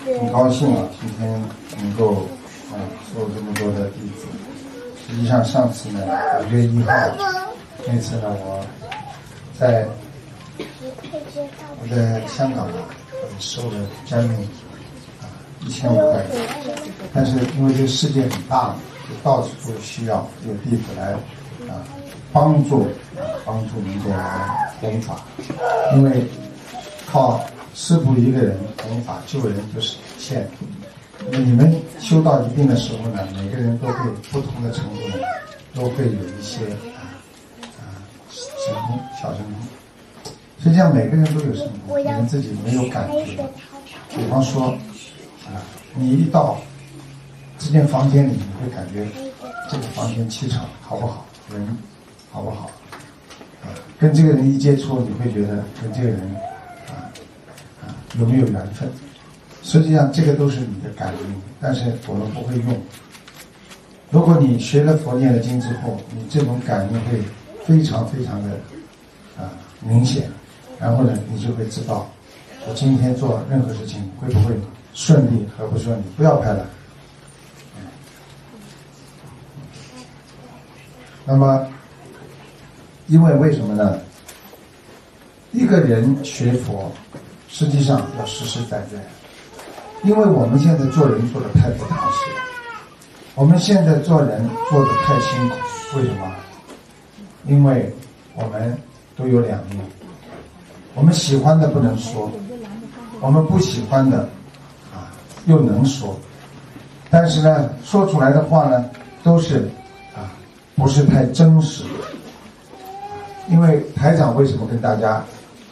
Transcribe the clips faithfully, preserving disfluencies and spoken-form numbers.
很高兴啊，今天能够啊做这么多的弟子。实际上上次呢，五月一号那次呢，我在我在香港啊收了将近啊一千五百人，但是因为这个世界很大，就到处都需要有弟子来啊帮助啊帮助能够来弘法，因为靠师父一个人弘法救人就是有限。你们修到一定的时候呢，每个人都会不同的程度呢，都会有一些啊啊神通小神通。实际上每个人都有神通，你们自己没有感觉。比方说啊，你一到这间房间里，你会感觉这个房间气场好不好，人好不好啊？跟这个人一接触，你会觉得跟这个人啊啊有没有缘分？实际上这个都是你的感应，但是我们不会用。如果你学了佛念了经之后，你这种感应会非常非常的啊明显，然后呢，你就会知道我今天做任何事情会不会顺利和不顺利。不要拍了。那么，因为为什么呢？一个人学佛，实际上要实实在在。因为我们现在做人做得太不踏实了，我们现在做人做得太辛苦。为什么？因为我们都有两面，我们喜欢的不能说，我们不喜欢的啊又能说，但是呢，说出来的话呢，都是啊不是太真实。因为台长为什么跟大家，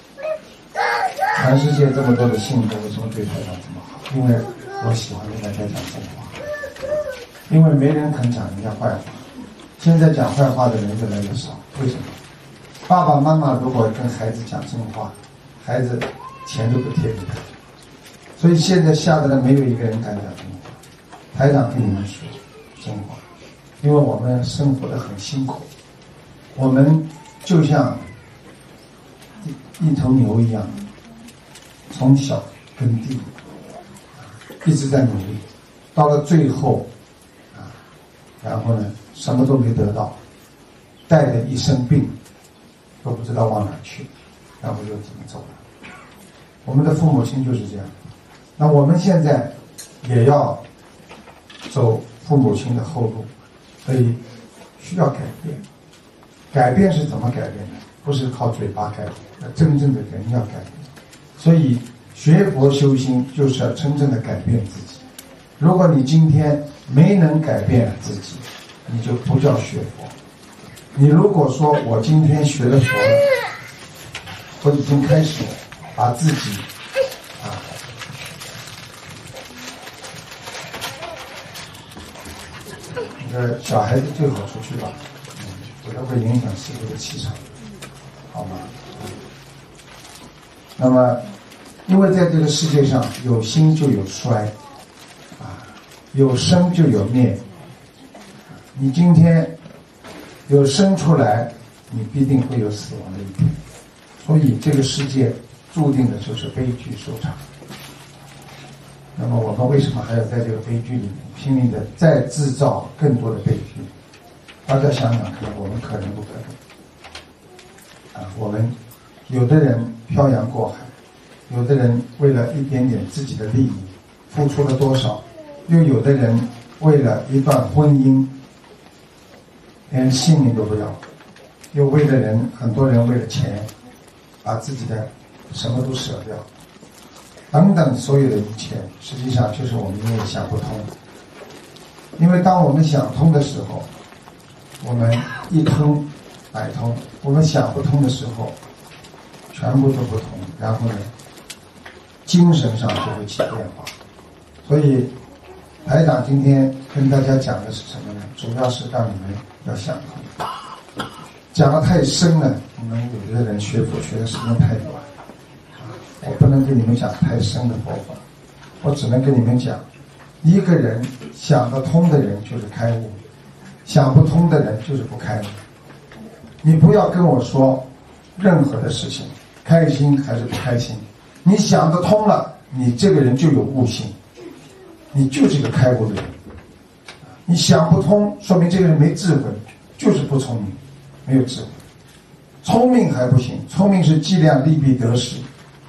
全世界这么多的信徒为什么对台长这么好？因为我喜欢跟大家讲真话，因为没人肯讲人家坏话。现在讲坏话的人越来越少，为什么？爸爸妈妈如果跟孩子讲真话，孩子钱都不贴给他，所以现在吓得没有一个人敢讲真话。台长跟你们说真话，因为我们生活得很辛苦，我们就像一一头牛一样，从小耕地，一直在努力，到了最后啊，然后呢什么都没得到，带着一身病，都不知道往哪去，然后又怎么走了。我们的父母亲就是这样，那我们现在也要走父母亲的后路，所以需要改变。改变是怎么改变的？不是靠嘴巴改变，那真正的人要改变。所以学佛修心就是要真正的改变自己。如果你今天没能改变自己，你就不叫学佛。你如果说我今天学了佛了，我已经开始把自己啊那个小孩子最好出去吧，否则会影响师父的气场，好吗？那么因为在这个世界上有兴就有衰啊，有生就有灭。你今天有生出来，你必定会有死亡的一天，所以这个世界注定的就是悲剧收场。那么我们为什么还要在这个悲剧里面拼命的再制造更多的悲剧？大家想想看，我们可能不可能啊？我们有的人漂洋过海，有的人为了一点点自己的利益付出了多少，又有的人为了一段婚姻连性命都不要，又为了人，很多人为了钱把自己的什么都舍掉，等等，所有的一切实际上就是我们因为想不通。因为当我们想通的时候，我们一通百通；我们想不通的时候，全部都不通，然后呢精神上就会起变化。所以台长今天跟大家讲的是什么呢？主要是让你们要想通。讲得太深了，你们有的人学佛学的时间太短，我不能跟你们讲太深的佛法，我只能跟你们讲，一个人想得通的人就是开悟，想不通的人就是不开悟。你不要跟我说任何的事情开心还是不开心，你想得通了，你这个人就有悟性。 你就是个开悟的人。你想不通，说明这个人没智慧，就是不聪明，没有智慧。聪明还不行，聪明是计量利弊得失。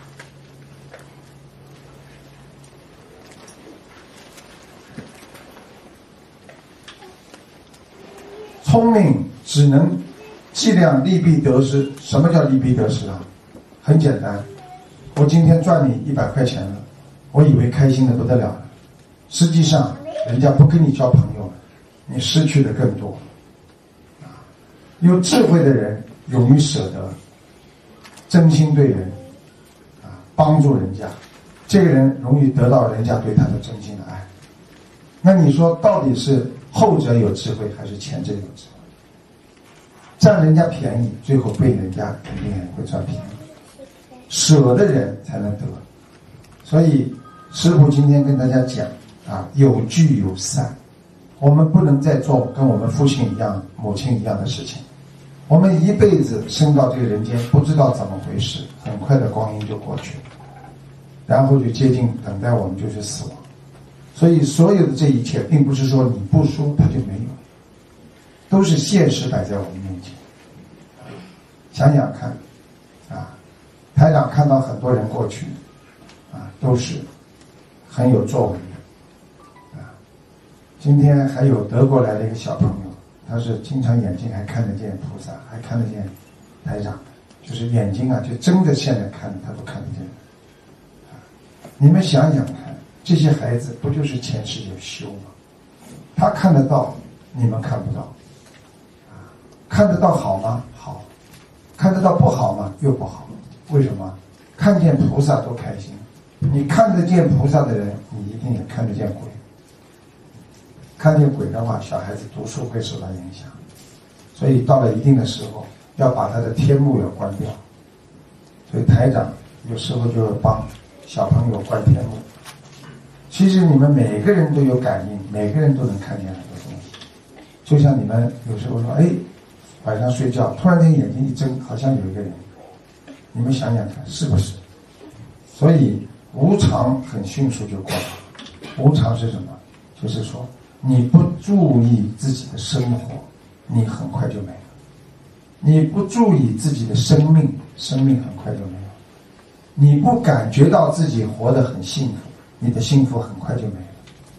聪明只能计量利弊得失。什么叫利弊得失啊？很简单，我今天赚你一百块钱了，我以为开心的不得了了，实际上人家不跟你交朋友了，你失去的更多。有智慧的人勇于舍得，真心对人，啊，帮助人家，这个人容易得到人家对他的真心的爱。那你说到底是后者有智慧还是前者有智慧？占人家便宜，最后被人家肯定也会占便宜。舍的人才能得。所以师父今天跟大家讲啊，有聚有散，我们不能再做跟我们父亲一样母亲一样的事情。我们一辈子生到这个人间，不知道怎么回事，很快的光阴就过去了，然后就接近等待我们就是死亡。所以所有的这一切并不是说你不说它就没有，都是现实摆在我们面前。想想看啊，台长看到很多人过去啊都是很有作为的啊。今天还有德国来的一个小朋友，他是经常眼睛还看得见菩萨，还看得见台长，就是眼睛啊就睁着现在看他都看得见。你们想想看，这些孩子不就是前世有修吗？他看得到，你们看不到。啊，看得到好吗？好。看得到不好吗？又不好。为什么？看见菩萨多开心。你看得见菩萨的人，你一定也看得见鬼。看见鬼的话，小孩子读书会受到影响。所以到了一定的时候，要把他的天幕要关掉。所以台长有时候就会帮小朋友关天幕。其实你们每个人都有感应，每个人都能看见很多东西。就像你们有时候说，哎，晚上睡觉突然间眼睛一睁，好像有一个人，你们想想看是不是？所以无常很迅速就过了。无常是什么？就是说你不注意自己的生活，你很快就没了。你不注意自己的生命，生命很快就没有。你不感觉到自己活得很幸福，你的幸福很快就没了。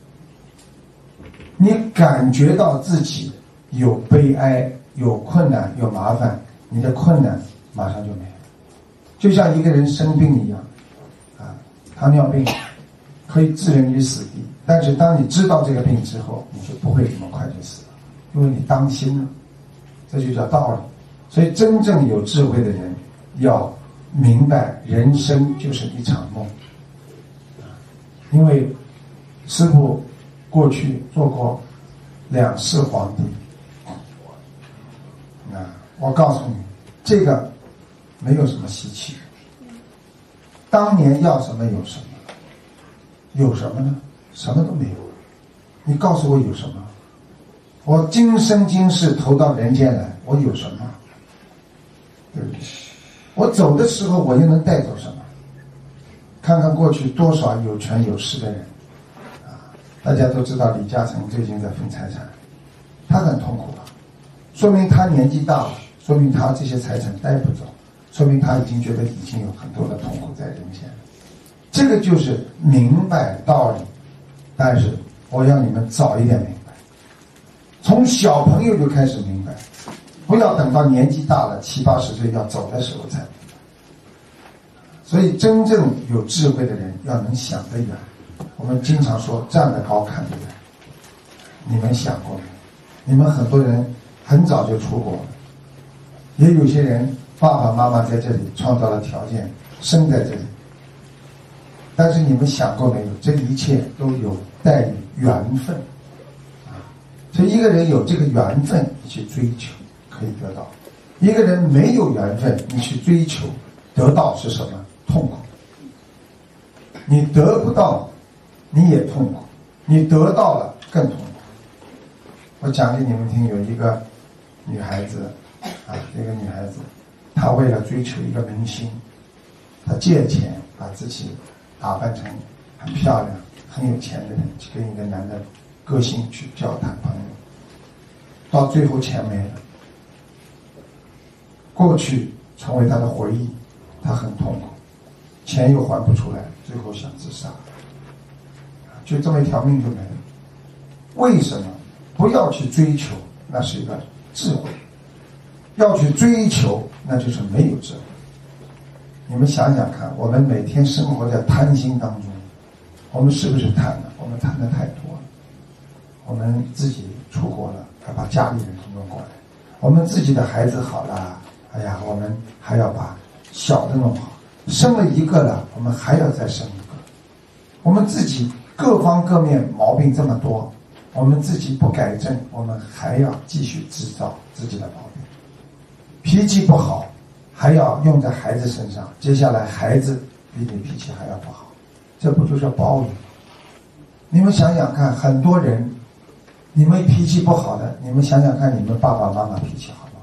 你感觉到自己有悲哀，有困难，有麻烦，你的困难马上就没了。就像一个人生病一样啊，糖尿病可以致人于死地，但是当你知道这个病之后，你就不会这么快就死了，因为你当心了。这就叫道理。所以真正有智慧的人要明白人生就是一场梦。因为师父过去做过两世皇帝啊，我告诉你，这个没有什么稀奇。当年要什么有什么，有什么呢？什么都没有。你告诉我有什么？我今生今世投到人间来，我有什么？对不对？我走的时候，我又能带走什么？看看过去多少有权有势的人啊！大家都知道李嘉诚最近在分财产，他很痛苦啊，说明他年纪大了，说明他这些财产带不走，说明他已经觉得已经有很多的痛苦在人间。这个就是明白道理，但是我要你们早一点明白，从小朋友就开始明白，不要等到年纪大了七八十岁要走的时候才明白。所以真正有智慧的人要能想得远。我们经常说站得高看得远，你们想过没有？你们很多人很早就出国了，也有些人爸爸妈妈在这里创造了条件生在这里，但是你们想过没有，这一切都有待于缘分啊！所以一个人有这个缘分，你去追求可以得到；一个人没有缘分，你去追求得到是什么？痛苦。你得不到你也痛苦，你得到了更痛苦。我讲给你们听，有一个女孩子啊，这个女孩子她为了追求一个明星，她借钱把自己打扮成很漂亮， 很有钱的人去跟一个男的个性去交谈朋友，到最后钱没了，过去成为他的回忆，他很痛苦，钱又还不出来，最后想自杀，就这么一条命就没了。为什么？不要去追求，那是一个智慧；要去追求，那就是没有智慧。你们想想看，我们每天生活在贪心当中，我们是不是贪了？我们贪的太多了。我们自己出国了，要把家里人弄过来；我们自己的孩子好了，哎呀，我们还要把小的弄好。生了一个了，我们还要再生一个。我们自己各方各面毛病这么多，我们自己不改正，我们还要继续制造自己的毛病。脾气不好，还要用在孩子身上，接下来孩子比你脾气还要不好，这不就是报应吗？你们想想看，很多人，你们脾气不好的，你们想想看，你们爸爸妈妈脾气好不好？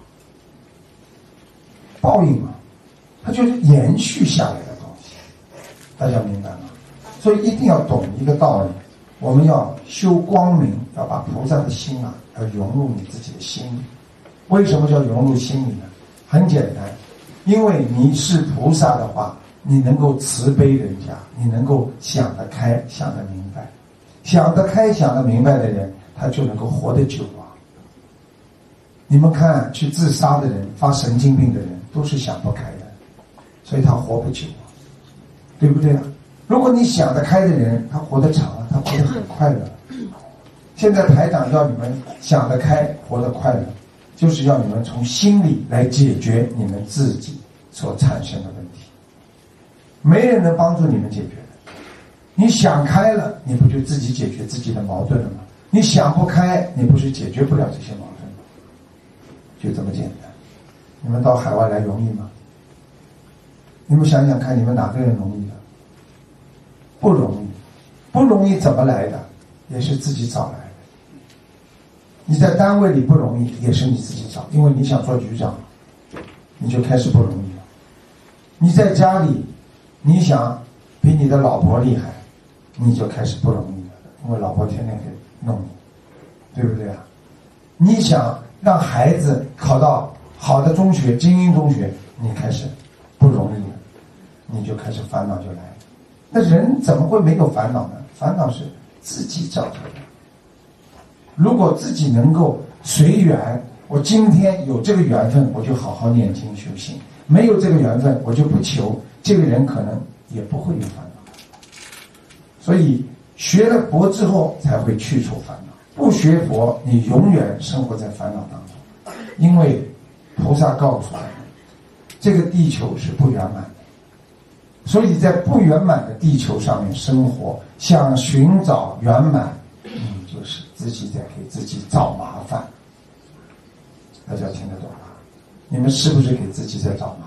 报应嘛，它就是延续下来的东西，大家明白吗？所以一定要懂一个道理，我们要修光明，要把菩萨的心啊，要融入你自己的心里。为什么叫融入心里呢？很简单，因为你是菩萨的话，你能够慈悲人家，你能够想得开，想得明白。想得开，想得明白的人，他就能够活得久啊。你们看，去自杀的人，发神经病的人，都是想不开的，所以他活不久啊，对不对啊？如果你想得开的人，他活得长了，他活得很快乐。现在台长要你们想得开，活得快乐，就是要你们从心里来解决你们自己所产生的问题。没人能帮助你们解决的。你想开了，你不就自己解决自己的矛盾了吗？你想不开，你不是解决不了这些矛盾吗？就这么简单。你们到海外来容易吗？你们想想看，你们哪个人容易的？不容易。不容易怎么来的？也是自己找来的。你在单位里不容易，也是你自己找，因为你想做局长，你就开始不容易了。你在家里，你想比你的老婆厉害，你就开始不容易了，因为老婆天天给弄你，对不对啊？你想让孩子考到好的中学，精英中学，你开始不容易了，你就开始烦恼就来了。那人怎么会没有烦恼呢？烦恼是自己找出来的。如果自己能够随缘，我今天有这个缘分，我就好好念经修行；没有这个缘分，我就不求，这个人可能也不会有烦恼。所以学了佛之后才会去除烦恼，不学佛，你永远生活在烦恼当中。因为菩萨告诉我们，这个地球是不圆满的，所以在不圆满的地球上面生活，想寻找圆满，你就是自己在给自己找麻烦。大家听得懂吗？你们是不是给自己在找麻